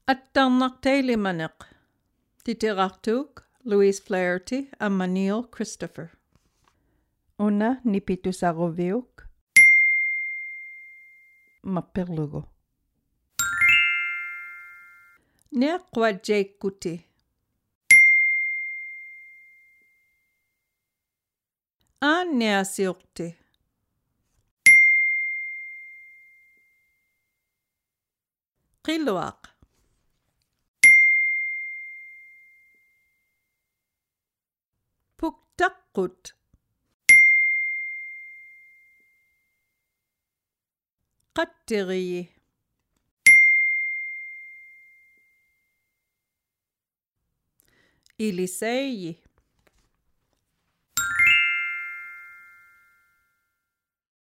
Attarnartaili maneq. Titirartuuk Louise Flaherty amma Neil Christopher. Una nipitusaroviuk. Mapperlugo. Neaqwajjaikkuti. Aanneasiuqti. Qilluaq. Puktaqqut. Qattiriyi. Iliseyi.